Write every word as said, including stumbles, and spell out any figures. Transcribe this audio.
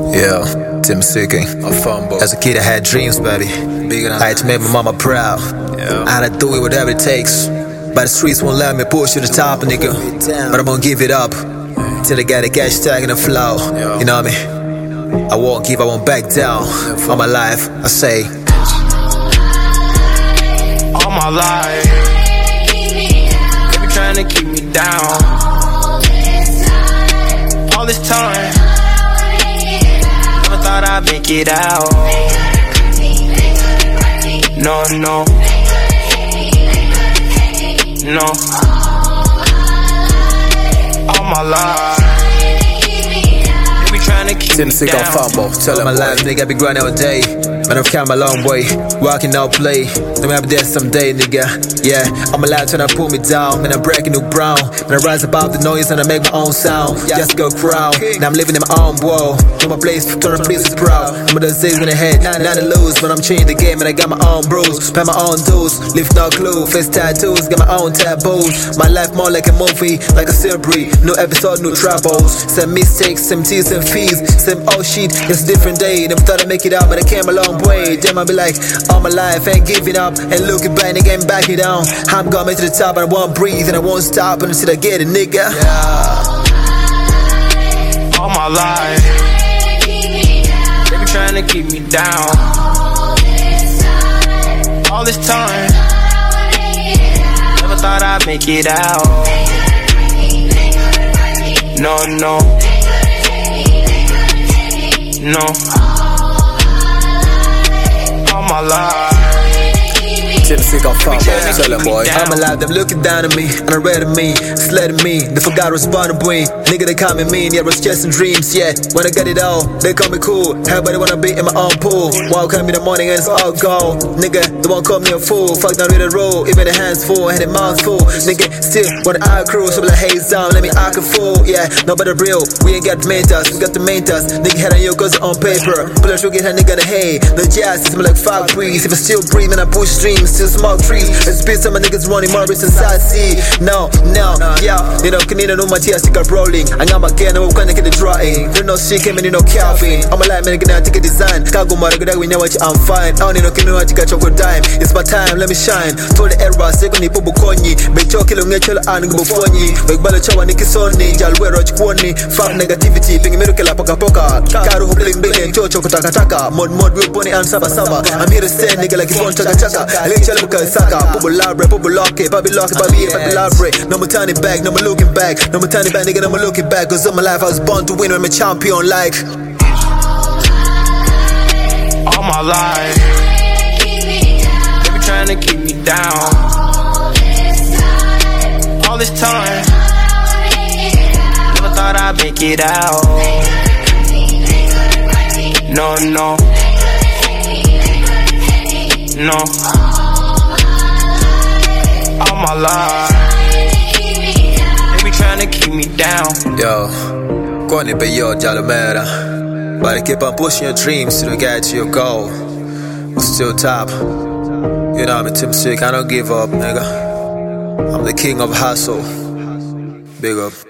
Yeah, Tim Seeking, a fumble. As a kid, I had dreams, baby. I had to make my mama proud. Yeah. I had to do it whatever it takes. But the streets won't let me push to the top, nigga. But I'm gonna give it up till I get a cash tag in the flow. Yeah. You know what I mean? I won't give, I won't back down. All my life, I say. All my life, they be trying to keep me down. All this time, never thought I'd make it out. No, no, no. All my life, they be trying to keep Tim me Seeking down. fumble. Tell my life, nigga, I be grinding all day. Man, I've come a long way, walking out play. Don't have there someday, nigga. Yeah, I'm alive trying to pull me down. Man, I'm breaking new ground. Man, I rise above the noise and I make my own sound. Just go crowd. Now I'm living in my own world. Know my place, trying to please is proud. I'm with those days in the head, not to lose. But I'm changing the game and I got my own bruise. Pay my own dues, lift no clue. Face tattoos, got my own taboos. My life more like a movie, like a celebrity. No episode, no troubles. Same mistakes, same T's and P's. Same oh shit, it's a different day. Never thought I'd make it out, but I came a long way. Damn, I be like, all my life ain't giving up. And looking back, nigga, ain't backing down. I'm gonna make it to the top and I won't breathe and I won't stop until I get it, nigga. Yeah. All my life, they be trying to keep me down. All this time, never thought I'd make it out. No, no, no. All my life, Tim Seeking fumble. Tell them, boy. I'm alive, them looking down at me, and I read at me, sled at me. They forgot respond to me. Nigga, they call me mean, yeah, was just in dreams, yeah. When I got it all, they call me cool. Everybody wanna be in my own pool. Walk up in the morning and it's all gold. Nigga, they won't call me a fool. Fuck down with the roll, even the hands full, and the mouth full. Nigga, still when I crew, so be like, hey, down, let me act a fool, yeah. Nobody real, we ain't got mentors, we got the mentors. Nigga, head on you, cause on paper. Pull a trigger, get a nigga in the hay. No jazz, it's like five breeze. If I still breathe, man, I push streams, still smoke trees. It's been some niggas running more recent side sea. No, no, yeah. You know, can you know my tears stick up rolling. I got my game, I'm gonna get the drawing. You know, shit came in, you know, Calvin. I'm alive, man, gonna take a design. Can't go mad, we know what I'm fine. I don't need no can know what you got your good dime. It's my time, let me shine. Told the era, second nip bukonyi. Be choking on your chill and go funny. Like Balachawa, Nicky Sonny, Jalwe Roch Kwani. Fuck negativity, ping miracle, poka poka. Karu bling bling, chocho taka taka. Mod mod, real bunny and saba saba. I'm here to say, nigga, like it's one chaka chaka. I let you look at Saka. Bubble library, bubble lock it, baby lock it, baby, baby library. No more turning back, no more looking back. No more turning back, nigga, no more looking back. Cause all my life I was born to win, I'm a champion like. all my life, they be trying to keep me down. All this time, never thought I'd make it out. No, no, no. All my life, they be trying to keep me down. Yo, gonna be your Jalamera. But keep on pushing your dreams to get to your goal. We're still top. You know, I'm Tim Seeking, I don't give up, nigga. I'm the king of hustle. Big up.